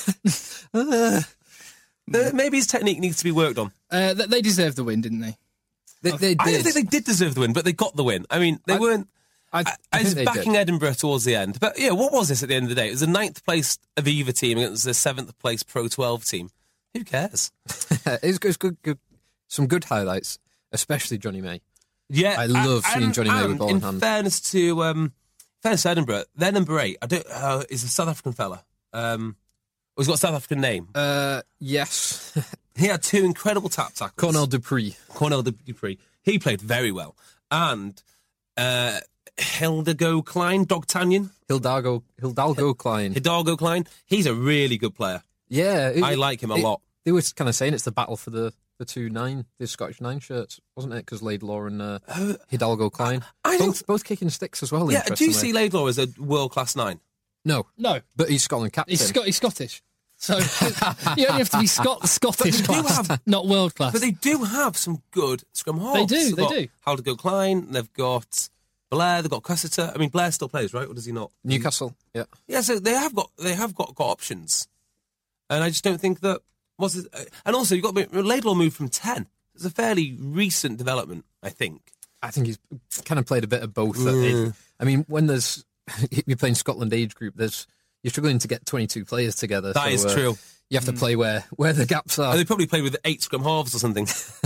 uh, maybe his technique needs to be worked on. Uh, th- they deserved the win, didn't they? They, they I don't did. think they did deserve the win, but they got the win. I mean, they I- weren't... I, I, I I was think they backing did. Edinburgh towards the end. But, yeah, what was this at the end of the day? It was the ninth place Aviva team against the seventh place Pro twelve team. Who cares? it's, it's good, good, some good highlights, especially Johnny May. Yeah, I love and- seeing Johnny May with and ball in in hand. fairness to um, fairness to Edinburgh, they're number eight. I don't. Uh, is a South African fella. Um, he's got a South African name. Uh, yes. He had two incredible tap tackles. Cornel Dupree. Cornel Dupree. He played very well, and uh, Hildego Klein, Dogtanyan, Hidalgo, Hidalgo Klein. Hidalgo Klein. He's a really good player. Yeah. it- I like him a it- lot. They were kind of saying it's the battle for the, the two nine, the Scottish nine shirts, wasn't it? Because Laidlaw and uh, Hidalgo Klein. I don't- both, both kicking sticks as well, Yeah, do you interestingly. see Laidlaw as a world class nine? No. No, But he's Scotland captain. he's, Scot- he's Scottish. So you only have to be Scot- Scottish But they do class, have- not world class. But they do have some good scrum halves. They do, They've they got do. Haldego Klein, they've got Blair, they've got Cussiter. I mean, Blair still plays, right? Or does he not? Newcastle, yeah. Yeah, so they have got they have got, got options, and I just don't think that was. It, and also, you have got Laidlaw moved from ten. It's a fairly recent development, I think. I think he's kind of played a bit of both. Mm. I mean, when there's you're playing Scotland age group, there's you're struggling to get twenty-two players together. That so, is uh, true. You have to play where, where the gaps are. And they probably played with eight scrum halves or something.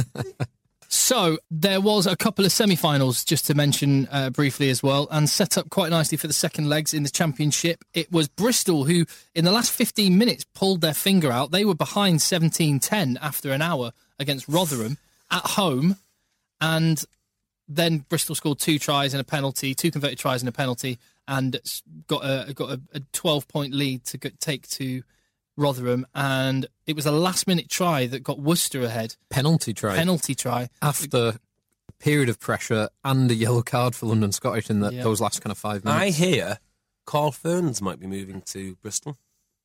So there was a couple of semi-finals, just to mention uh, briefly as well, and set up quite nicely for the second legs in the championship. It was Bristol who, in the last fifteen minutes, pulled their finger out. They were behind seventeen ten after an hour against Rotherham at home, and then Bristol scored two tries and a penalty, two converted tries and a penalty, and got a got a, a twelve-point lead to go, take to Rotherham, and it was a last-minute try that got Worcester ahead. Penalty try. Penalty try. After a period of pressure and a yellow card for London Scottish in the, Yeah. those last kind of five I minutes. hear Carl Ferns might be moving to Bristol.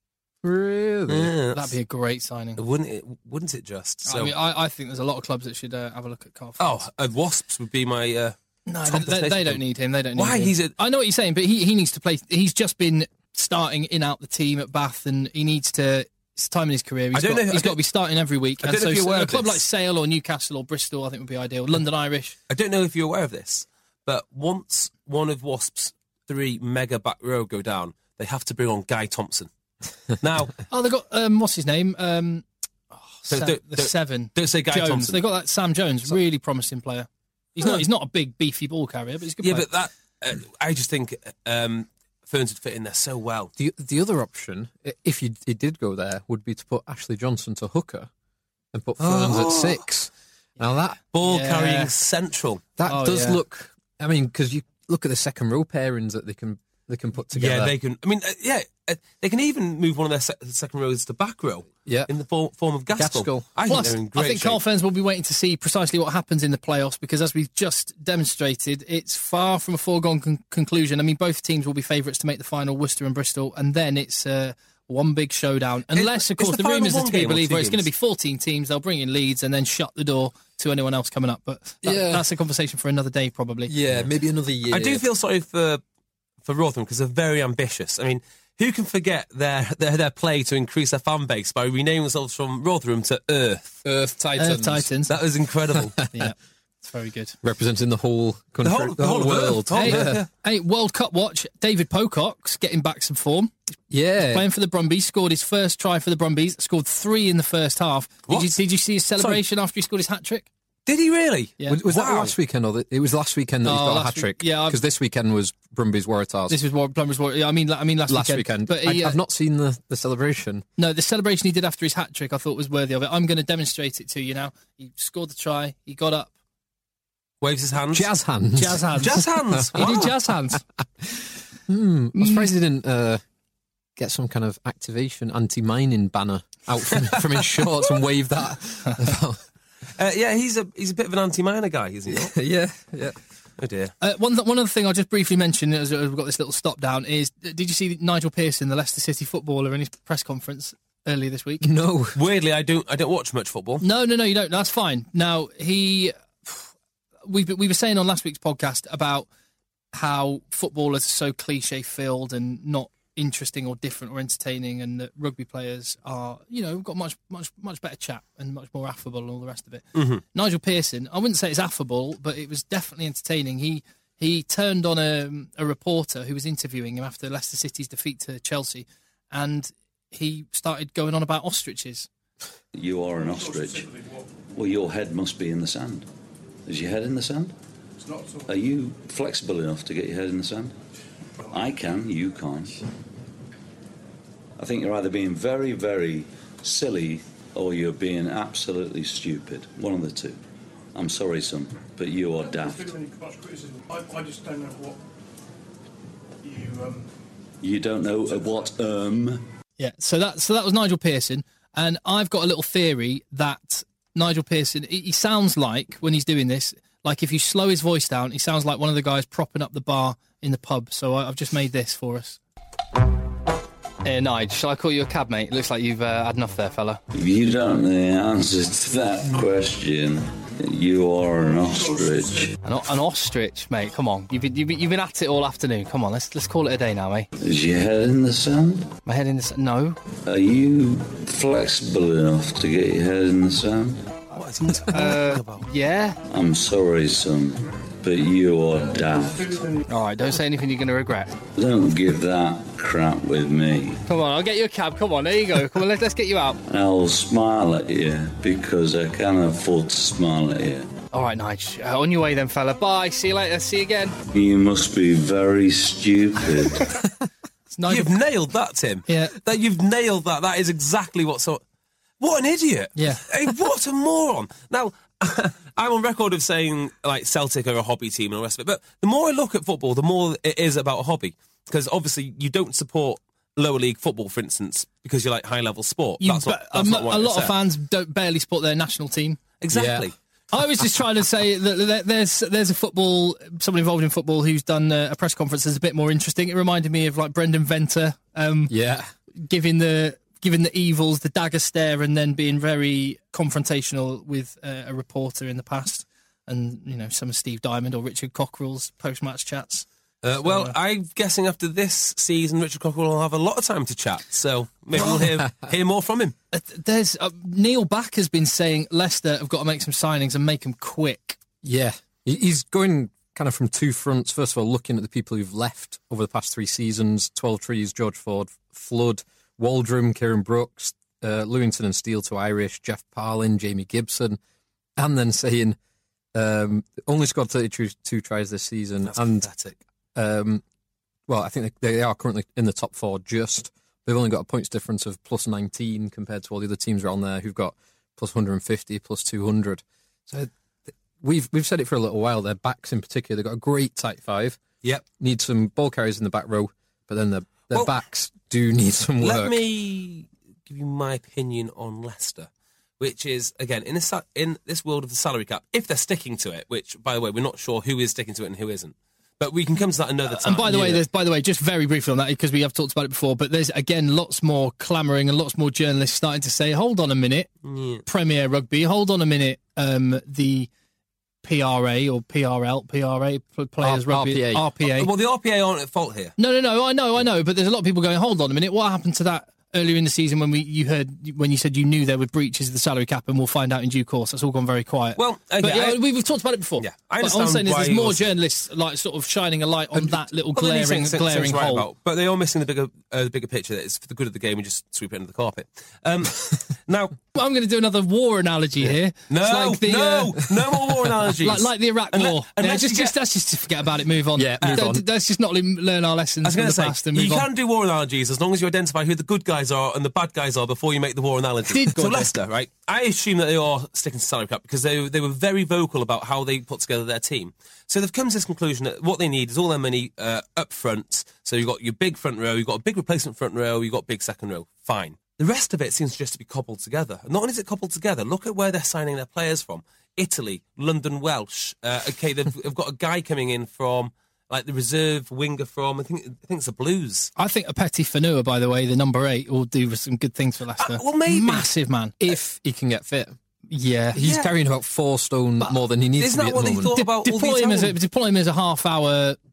Really? Yeah, That'd be a great signing. wouldn't it? Wouldn't it just? So, I mean, I, I think there's a lot of clubs that should uh, have a look at Carl. oh, Ferns. uh, Wasps would be my. Uh, no, top they, they, they don't need him. They don't need Why? him. He's a- I know what you're saying, but he, he needs to play. He's just been starting in out the team at Bath, and he needs to. It's time in his career. He's I don't got, know- he's I got don't- to be starting every week. I And don't know so if you're aware a of club this. like Sale or Newcastle or Bristol, I think would be ideal. London Irish. I don't know if you're aware of this, but once one of Wasps' three mega back row go down, they have to bring on Guy Thompson. Now, Oh, they got um, what's his name? Um, oh, So Sa- don't- the don't- seven. don't say Guy Jones. Thompson. They got that Sam Jones, really promising player. He's not. He's not a big beefy ball carrier, but he's a good. yeah, player. but that uh, I just think um, Ferns would fit in there so well. The the other option, i- if you he did go there, would be to put Ashley Johnson to hooker and put Ferns Oh. at six. Now that Ball Yeah. carrying central. that Oh, does yeah. look. I mean, because you look at the second row pairings that they can they can put together. Yeah, they can. I mean, uh, yeah, uh, they can even move one of their se- second rows to back row. Yeah. in the for- form of Gaskell. Gaskell. I Plus, think they're in great I think shape. Carl Ferns will be waiting to see precisely what happens in the playoffs because, as we've just demonstrated, it's far from a foregone con- conclusion. I mean, both teams will be favourites to make the final, Worcester and Bristol, and then it's uh, one big showdown. Unless, of is course, the the, final rumours are one to be game or believed two where it's going to games? be fourteen teams, they'll bring in Leeds and then shut the door to anyone else coming up. But that, Yeah. that's a conversation for another day, probably. yeah, maybe another year. I do feel sorry for for Rotherham because they're very ambitious. I mean, who can forget their, their their play to increase their fan base by renaming themselves from Rotherham to Earth? Earth Titans, Earth Titans. That was incredible. Yeah, it's very good. representing the whole country, whole- the whole of Earth, world. the whole Hey, of Earth. hey, World Cup watch. David Pocock's getting back some form. Yeah, Playing for the Brumbies, scored his first try for the Brumbies, scored three in the first half. Did What? you, did you see his celebration after he scored his hat trick? Did he really? Yeah. Was, was that Wow. last weekend or the, it was last weekend that he Oh, got a last hat trick? week- yeah, I've- because this weekend was Brumbies Waratahs. This was what Brumbies were. I mean, I mean last, last weekend. But I, he, uh, I've not seen the, the celebration. no, the celebration he did after his hat trick, I thought was worthy of it. I'm going to demonstrate it to you now. He scored the try. He got up. Waves his hands. Jazz hands. Jazz hands. Jazz hands. He did Wow. jazz hands. I'm surprised he didn't uh, get some kind of activation anti-mining banner out from, from his shorts and wave that. about- Uh, yeah, he's a he's a bit of an anti-minor guy, isn't he? Not? yeah, yeah. Oh dear. Uh, one, th- one other thing I'll just briefly mention as we've got this little stop down is, did you see Nigel Pearson, the Leicester City footballer, in his press conference earlier this week? No. Weirdly, I don't I don't watch much football. No, no, no, you don't. That's fine. Now, he... We, we were saying on last week's podcast about how footballers are so cliche-filled and not interesting or different or entertaining, and that rugby players are, you know, got much, much, much better chat and much more affable and all the rest of it. Mm-hmm. Nigel Pearson, I wouldn't say it's affable, but it was definitely entertaining. He he turned on a, a reporter who was interviewing him after Leicester City's defeat to Chelsea, and he started going on about ostriches. You are an ostrich. Well, your head must be in the sand. Is your head in the sand? Are you flexible enough to get your head in the sand? I can, you can't. I think you're either being very, very silly or you're being absolutely stupid. One of the two. I'm sorry, son, but you are daft. I, I just don't know what you... Um... You don't know what, um... Yeah, so that, so that was Nigel Pearson, and I've got a little theory that Nigel Pearson, he, he sounds like, when he's doing this, like if you slow his voice down, he sounds like one of the guys propping up the bar in the pub. So I, I've just made this for us. Hey, Nigel, shall I call you a cab, mate? It looks like you've uh, had enough there, fella. If you don't know the answer to that question, you are an ostrich. An, an ostrich, mate, come on. You've been, you've, been, you've been at it all afternoon. Come on, let's let's call it a day now, mate. Is your head in the sand? My head in the sand? No. Are you flexible enough to get your head in the sand? What is he talking uh, about? Yeah. I'm sorry, son, but you are daft. All right, don't say anything you're going to regret. Don't give that crap with me. Come on, I'll get you a cab. Come on, there you go. Come on, let's, let's get you out. I'll smile at you because I can afford to smile at you. All right, Nigel. Uh, on your way then, fella. Bye. See you later. See you again. You must be very stupid. You've nailed that, Tim. Yeah. That you've nailed that. That is exactly what... So, what an idiot. Yeah. Hey, what a moron. Now, I'm on record of saying, like, Celtic are a hobby team and all the rest of it, but the more I look at football, the more it is about a hobby. Because, obviously, you don't support lower league football, for instance, because you like high-level sport. You, that's not, that's a, not what a I lot said. of fans don't barely support their national team. Exactly. Yeah. I was just trying to say that there's there's a football, someone involved in football who's done a press conference that's a bit more interesting. It reminded me of like Brendan Venter, um, yeah, giving the giving the evils the dagger stare and then being very confrontational with uh, a reporter in the past, and you know some of Steve Diamond or Richard Cockerell's post match chats. Uh, so, well, uh, I'm guessing after this season, Richard Cockerell will have a lot of time to chat, so maybe we'll hear hear more from him. Uh, there's uh, Neil Back has been saying Leicester have got to make some signings and make them quick. Yeah, he's going kind of from two fronts. First of all, looking at the people who've left over the past three seasons: Twelve Trees, George Ford, Flood, Waldrum, Kieran Brooks, uh, Lewington and Steele to Irish, Jeff Parlin, Jamie Gibson, and then saying um, only scored thirty-two tries this season. That's and pathetic. Um, well, I think they, they are currently in the top four just. They've only got a points difference of plus nineteen compared to all the other teams around there who've got plus one hundred fifty, plus two hundred. So we've we've said it for a little while. Their backs in particular, they've got a great tight five. Yep. Need some ball carriers in the back row, but then the, their Well, backs do need some work. Let me give you my opinion on Leicester, which is, again, in this, in this world of the salary cap, if they're sticking to it, which, by the way, we're not sure who is sticking to it and who isn't. But we can come to that another time. And by the way, Yeah. there's by the way, just very briefly on that, because we have talked about it before, but there's again lots more clamouring and lots more journalists starting to say, hold on a minute, Yeah. Premier Rugby, hold on a minute, um, the P R A or P R L, P R A, Players R- Rugby, RPA. R P A. Well, the R P A aren't at fault here. No, no, no, I know, I know, but there's a lot of people going, hold on a minute, what happened to that earlier in the season when we you heard when you said you knew there were breaches of the salary cap, and we'll find out in due course. That's all gone very quiet. Well, okay, but, yeah, I- we've, we've talked about it before. Yeah, I But all I'm understand saying is why there's more you're- journalists like sort of shining a light on that little Well, then glaring, he's saying- glaring saying right hole. about- but they are missing the bigger, uh, the bigger picture. That it's for the good of the game and just sweep it under the carpet. Um, now, Well, I'm going to do another war analogy here. no, It's like the, no, uh, no more war analogies. like, like the Iraq Unle- War. Yeah, unless just, you just get- let's just forget about it. Move on. Yeah, move Uh, on. Let's just not learn our lessons I was from going the to say, past and move you on. can do war analogies as long as you identify who the good guys are and the bad guys are before you make the war analogy. Did so go on. Leicester, right? I assume that they are sticking to salary cap because they they were very vocal about how they put together their team. So they've come to this conclusion that what they need is all their money uh, up front. So you've got your big front row, you've got a big replacement front row, you've got big second row. Fine. The rest of it seems just to be cobbled together. Not only is it cobbled together, look at where they're signing their players from. Italy, London Welsh. Uh, okay, they've, they've got a guy coming in from, like, the reserve winger from, I think I think it's the Blues. I think a Petit Fanua, by the way, the number eight, will do some good things for Leicester. Uh, well, maybe. Massive man. If he can get fit. Yeah. He's Yeah. carrying about four stone more than he needs Isn't to be that at what the they moment. thought De- about all deploy the him as a Italian- deploy him as a half hour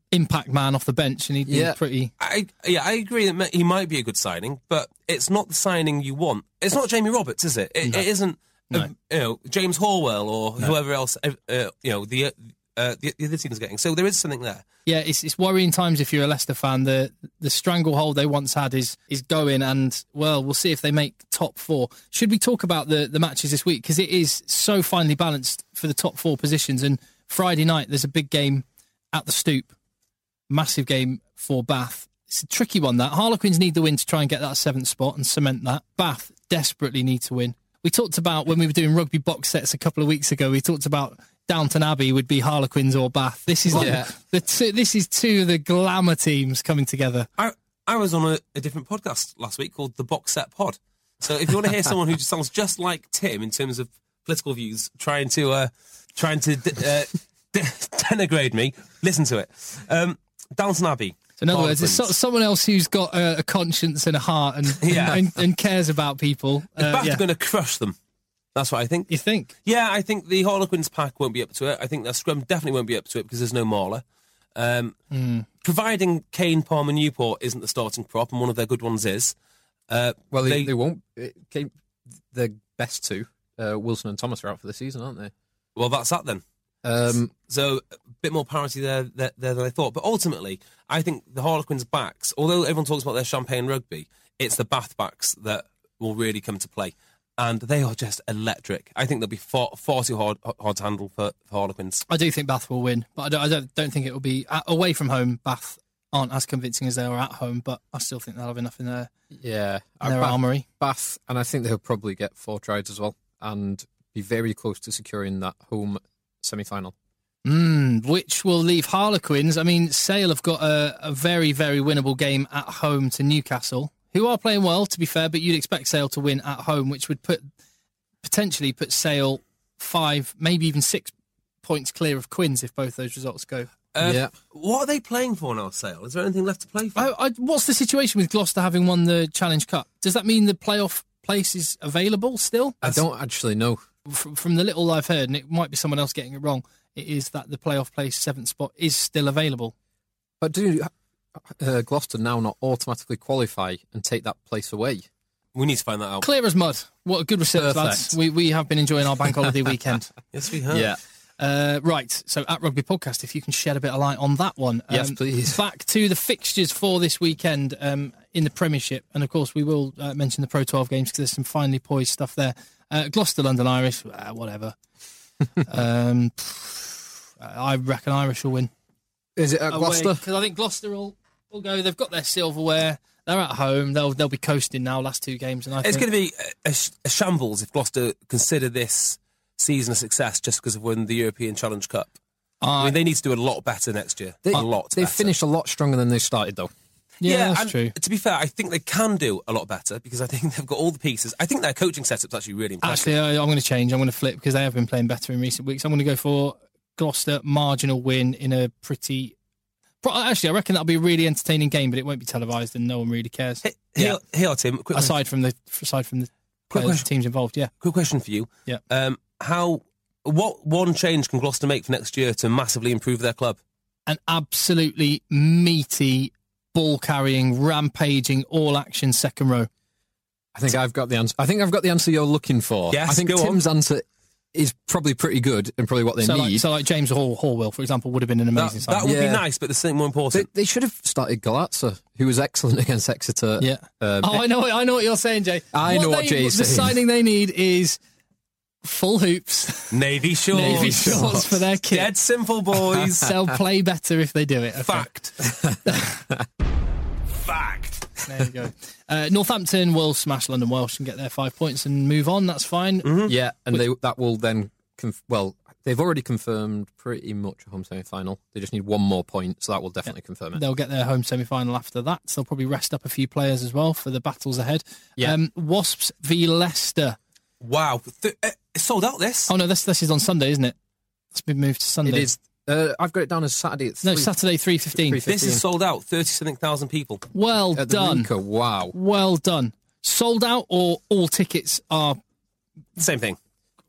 impact man off the bench, and he'd Yeah. be pretty. I, yeah, I agree that he might be a good signing, but it's not the signing you want. It's not Jamie Roberts, is it? It, No. it isn't. No. Uh, you know, James Horwell or No. whoever else. Uh, uh, you know, the, uh, the the other team's getting. So there is something there. Yeah, it's it's worrying times if you're a Leicester fan. The the stranglehold they once had is is going, and well, we'll see if they make top four. Should we talk about the the matches this week, because it is so finely balanced for the top four positions? And Friday night there's a big game at the Stoop, massive game for Bath. It's a tricky one. That Harlequins need the win to try and get that seventh spot and cement that. Bath desperately need to win. We talked about when we were doing rugby box sets a couple of weeks ago. We talked about Downton Abbey would be Harlequins or Bath. This is like Yeah. the two, this is two of the glamour teams coming together. I I was on a, a different podcast last week called the Box Set Pod. So if you want to hear someone who just sounds just like Tim in terms of political views, trying to uh, trying to de- uh, de- denigrate me, listen to it. Um, Downton Abbey. So in other words, it's so, Harlequins. someone else who's got a, a conscience and a heart and Yeah. and, and cares about people. The Uh, Bath yeah. are going to crush them. That's what I think. You think? Yeah, I think the Harlequins pack won't be up to it. I think their scrum definitely won't be up to it because there's no Marler. Um, Mm. Providing Kane, Palmer, Newport isn't the starting prop, and one of their good ones is. Uh, Well, they, they- they won't. It came, the best two, uh, Wilson and Thomas, are out for the season, aren't they? well, that's that then. Um, So a bit more parity there, there, there than I thought. But ultimately, I think the Harlequins' backs, although everyone talks about their champagne rugby, it's the Bath backs that will really come to play. And they are just electric. I think they'll be far, far too hard, hard to handle for, for Harlequins. I do think Bath will win, but I don't, I don't, don't think it will be uh, away from home. Bath aren't as convincing as they are at home, but I still think they'll have enough in their, yeah, in their Bath, armoury. Bath, and I think they'll probably get four tries as well, and be very close to securing that home semi-final. Mm, which will leave Harlequins. I mean, Sale have got a, a very, very winnable game at home to Newcastle, who are playing well, to be fair, but you'd expect Sale to win at home, which would put potentially put Sale five, maybe even six points clear of Quins if both those results go. Uh, Yeah. What are they playing for now, Sale? Is there anything left to play for? I, I, what's the situation with Gloucester having won the Challenge Cup? Does that mean the playoff place is available still? I don't actually know. From, from the little I've heard, and it might be someone else getting it wrong, it is that the playoff place seventh spot is still available. But do uh, Gloucester now not automatically qualify and take that place away? We need to find that out. Clear as mud. What a good research, Perfect. lads. We we have been enjoying our bank holiday weekend. Yes, we have. Yeah. Uh, right, so at Rugby Podcast, if you can shed a bit of light on that one. Yes, please. Back to the fixtures for this weekend um, in the Premiership. And, of course, we will uh, mention the Pro twelve games because there's some finely poised stuff there. Uh, Gloucester, London Irish, uh, whatever. um, I reckon Irish will win. Is it at Gloucester? Because I think Gloucester will, will go. They've got their silverware. They're at home. They'll they'll be coasting now, last two games. And I It's think, going to be a, a, a shambles if Gloucester consider this season a success just because of winning the European Challenge Cup. I mean, they need to do a lot better next year. They, a lot They better. finished a lot stronger than they started, though. yeah, that's and true. To be fair, I think they can do a lot better because I think they've got all the pieces. I think their coaching setup's actually really impressive. Actually, I, I'm going to change. I'm going to flip because they have been playing better in recent weeks. I'm going to go for Gloucester marginal win in a pretty. pro- Actually, I reckon that'll be a really entertaining game, but it won't be televised and no one really cares. Hey, here, here, Tim. Quick, Aside from the aside from the Quick players, question. teams involved, yeah. quick question for you. Yeah. Um, how? What one change can Gloucester make for next year to massively improve their club? An absolutely meaty, ball-carrying, rampaging, all-action second row. I think I've got the answer. I think I've got the answer you're looking for. Yes, I think go Tim's answer is probably pretty good and probably what they so, need. like, so like James Hall, Hallwell, for example, would have been an That, amazing that signing. would Yeah. be nice, but there's something more they, important. they should have started Galazza, who was excellent against Exeter. Yeah. Um, oh, I know. I know what you're saying, Jay. I know what they- Jay's The saying. signing they need is full hoops, Navy shorts. navy shorts for their kit. Dead simple, boys. They'll play better if they do it. Okay. Fact. Fact. There you go. Uh, Northampton will smash London Welsh and get their five points and move on. That's fine. Yeah, and they, that will then, conf- well, they've already confirmed pretty much a home semi-final. They just need one more point, so that will definitely confirm it. They'll get their home semi-final after that. So they'll probably rest up a few players as well for the battles ahead. Yeah. Um, Wasps v Leicester. Wow. Th- uh, it's sold out, this. Oh, no, this, this is on Sunday, isn't it? It's been moved to Sunday. It is. Uh, I've got it down as Saturday at No, three. Saturday, three fifteen. three This is sold out. thirty-something thousand people. Well At the done. Ricoh, wow. Well done. Sold out or all tickets are... Same thing.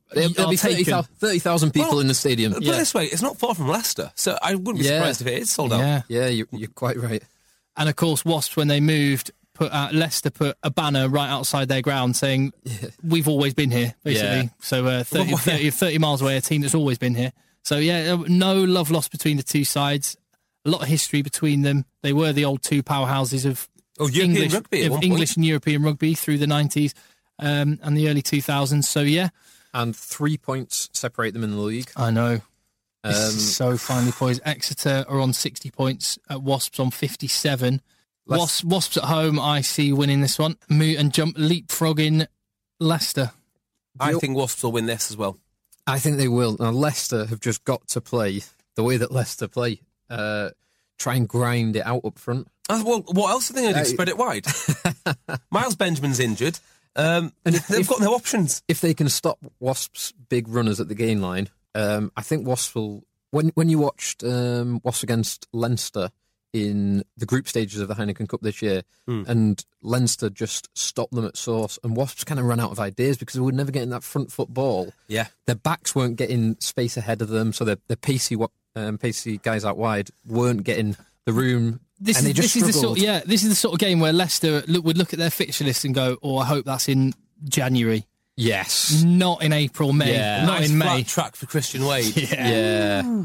There'll, there'll are be taken. thirty thousand people Well, in the stadium. Put Yeah. it this way, it's not far from Leicester, so I wouldn't be Yeah. surprised if it is sold out. Yeah. Yeah, you're, you're quite right. And of course, Wasps, when they moved, put out, Leicester put a banner right outside their ground saying, we've always been here, basically. Yeah. So uh, thirty, Well, yeah. thirty, thirty miles away, a team that's always been here. So, yeah, no love lost between the two sides. A lot of history between them. They were the old two powerhouses of Oh, European English, rugby at of one point. English and European rugby through the nineties um, and the early two thousands. So, yeah, And three points separate them in the league. I know. Um, This is so finely poised. Exeter are on sixty points, at Wasps on fifty-seven. Let's- Wasps, Wasps at home, I see winning this one. Mo- and jump leapfrogging Leicester. I think Wasps will win this as well. I think they will. Now, Leicester have just got to play the way that Leicester play. Uh, try and grind it out up front. Uh, Well, what else are they going to do? Uh, Spread it wide? Miles Benjamin's injured. Um, And and if- they've if- got no options. If they can stop Wasps' big runners at the gain line, um, I think Wasps will... When, when you watched um, Wasps against Leinster in the group stages of the Heineken Cup this year, and Leinster just stopped them at source, and Wasps kind of ran out of ideas because they were never getting that front foot ball. Yeah. Their backs weren't getting space ahead of them, so the the pacey wa- um, pacey guys out wide weren't getting the room, This and is, they just this is the struggled. sort, yeah, this is the sort of game where Leicester look, would look at their fixture list and go, "Oh, I hope that's in January, Yes. not in April, May, Yeah. not Nice in flat May." track for Christian Wade. Yeah.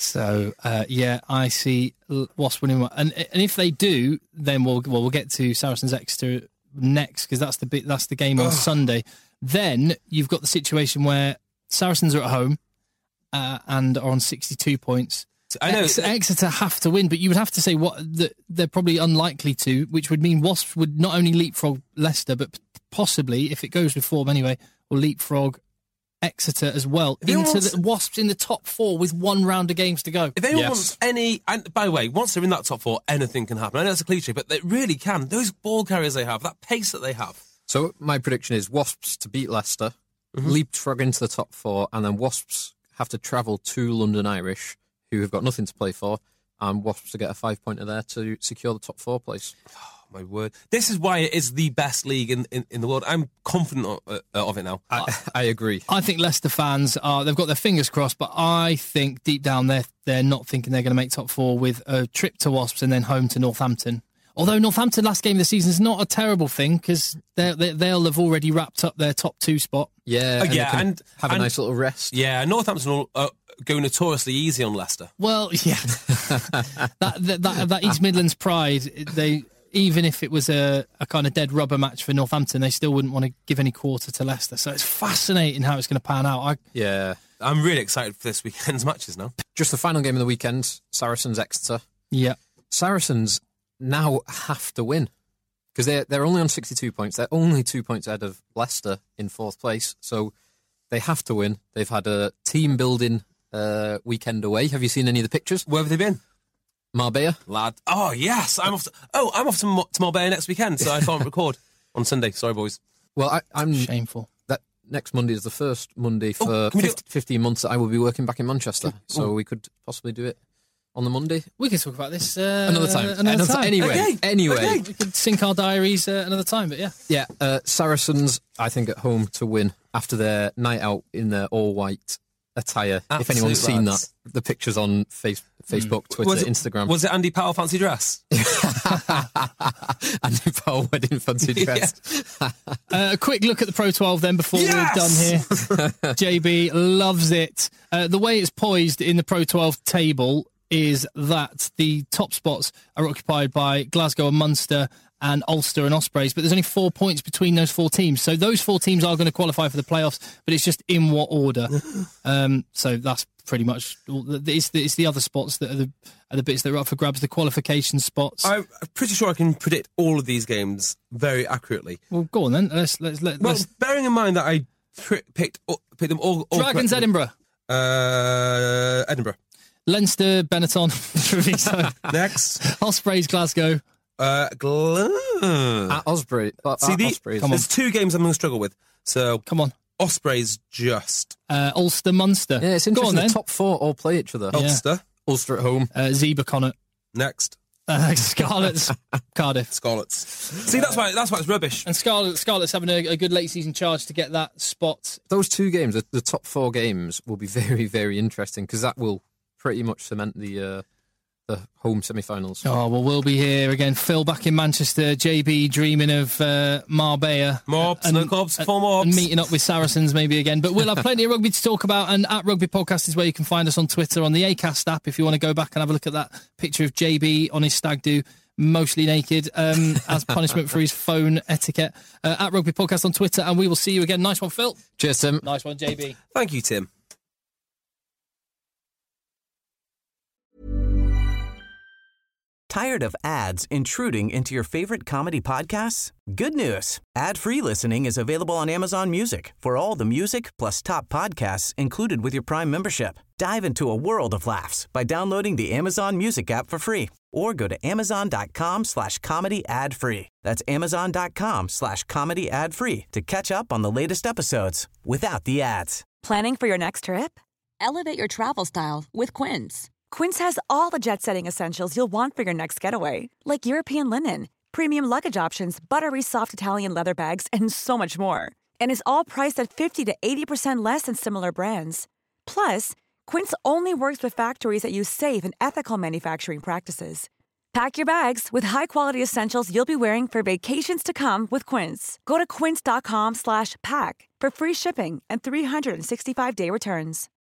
So uh, yeah, I see L- Wasps winning, one. and and if they do, then we'll well we'll get to Saracens Exeter next because that's the bit that's the game on Sunday. Then you've got the situation where Saracens are at home uh, and are on sixty-two points. I know. Ex- Exeter have to win, but you would have to say what that they're probably unlikely to, which would mean Wasps would not only leapfrog Leicester, but possibly, if it goes with form anyway, will leapfrog Exeter as well If anyone into wants- the Wasps in the top four with one round of games to go. If anyone Yes. wants any, and by the way, once they're in that top four, anything can happen. I know it's a cliche, but they really can. Those ball carriers they have, that pace that they have. So my prediction is Wasps to beat Leicester, leapfrog into the top four, and then Wasps have to travel to London Irish, who have got nothing to play for, and Wasps to get a five-pointer there to secure the top four place. My word. This is why it is the best league in, in, in the world. I'm confident of, uh, of it now. I, I agree. I think Leicester fans are, they've got their fingers crossed, but I think deep down they're, they're not thinking they're going to make top four with a trip to Wasps and then home to Northampton. Although Northampton last game of the season is not a terrible thing because they, they'll have already wrapped up their top two spot. Yeah, Uh, and they yeah, can and- have a and- nice little rest. Yeah, Northampton will uh, go notoriously easy on Leicester. Well, yeah, that, that that that East Midlands pride. They even if it was a, a kind of dead rubber match for Northampton, they still wouldn't want to give any quarter to Leicester. So it's fascinating how it's going to pan out. I, Yeah. I'm really excited for this weekend's matches now. Just the final game of the weekend, Saracens Exeter. yeah, Saracens now have to win because they're, they're only on sixty-two points. They're only two points ahead of Leicester in fourth place. So they have to win. They've had a team building uh, weekend away. Have you seen any of the pictures? Where have they been? Marbella. Lad. Oh, yes. I'm off to, oh, I'm off to, Mo- to Marbella next weekend, so I can't record on Sunday. Sorry, boys. Well, I, I'm shameful. that next Monday is the first Monday for Oh, can we do- fifty, fifteen months that I will be working back in Manchester. So we could possibly do it on the Monday. We could talk about this uh, Another time. Another, Another time. ti- anyway, Okay. anyway. Okay. We could sync our diaries uh, another time. But yeah, Yeah, uh, Saracens, I think, at home to win after their night out in their all-white attire. if Absolute anyone's seen lads. that, the pictures on face, Facebook, Twitter, Was it, Instagram. Was it Andy Powell fancy dress? Andy Powell wedding fancy dress. uh, a quick look at the Pro twelve then before Yes! we're done here. J B loves it. Uh, the way it's poised in the Pro twelve table is that the top spots are occupied by Glasgow and Munster and Ulster and Ospreys, but there's only four points between those four teams. So those four teams are going to qualify for the playoffs, but it's just in what order. um, so that's pretty much all. It's the, it's the other spots that are the, are the bits that are up for grabs, the qualification spots. I'm pretty sure I can predict all of these games very accurately. well, go on then. Let's let's let, Well, let's bearing in mind that I pri- picked all- picked them all. all Dragons correctly. Edinburgh, Uh, Edinburgh. Leinster Benetton, Treviso, Next. Ospreys Glasgow. Uh, Gl- At Osprey. Uh, See, at the, Ospreys. Come on. there's two games I'm going to struggle with. So, Come on. Ospreys just. Uh, Ulster, Munster. Yeah, it's Go on interesting. then. The top four all play each other. Yeah. Ulster. Ulster at home. Uh, Zebra Connacht. Next. Uh, Scarlets, Cardiff. Scarlets. See, that's why that's why it's rubbish. And Scarlet, Scarlet's having a, a good late season charge to get that spot. Those two games, the, the top four games, will be very, very interesting because that will pretty much cement the uh, the home semi-finals. Oh, well, we'll be here again. Phil back in Manchester. J B dreaming of uh, Marbella. Mobs, and, no cobs, and, four mobs. And meeting up with Saracens maybe again. But we'll have plenty of rugby to talk about. And at Rugby Podcast is where you can find us on Twitter, on the Acast app, if you want to go back and have a look at that picture of J B on his stag do, mostly naked, um, as punishment for his phone etiquette. Uh, at Rugby Podcast on Twitter, and we will see you again. Nice one, Phil. Cheers, Tim. Nice one, J B. Thank you, Tim. Tired of ads intruding into your favorite comedy podcasts? Good news. Ad-free listening is available on Amazon Music for all the music plus top podcasts included with your Prime membership. Dive into a world of laughs by downloading the Amazon Music app for free or go to amazon.com slash comedy ad free. That's amazon.com slash comedy ad free to catch up on the latest episodes without the ads. Planning for your next trip? Elevate your travel style with Quince. Quince has all the jet-setting essentials you'll want for your next getaway, like European linen, premium luggage options, buttery soft Italian leather bags, and so much more. And is all priced at fifty to eighty percent less than similar brands. Plus, Quince only works with factories that use safe and ethical manufacturing practices. Pack your bags with high-quality essentials you'll be wearing for vacations to come with Quince. Go to quince.com slash pack for free shipping and three sixty-five day returns.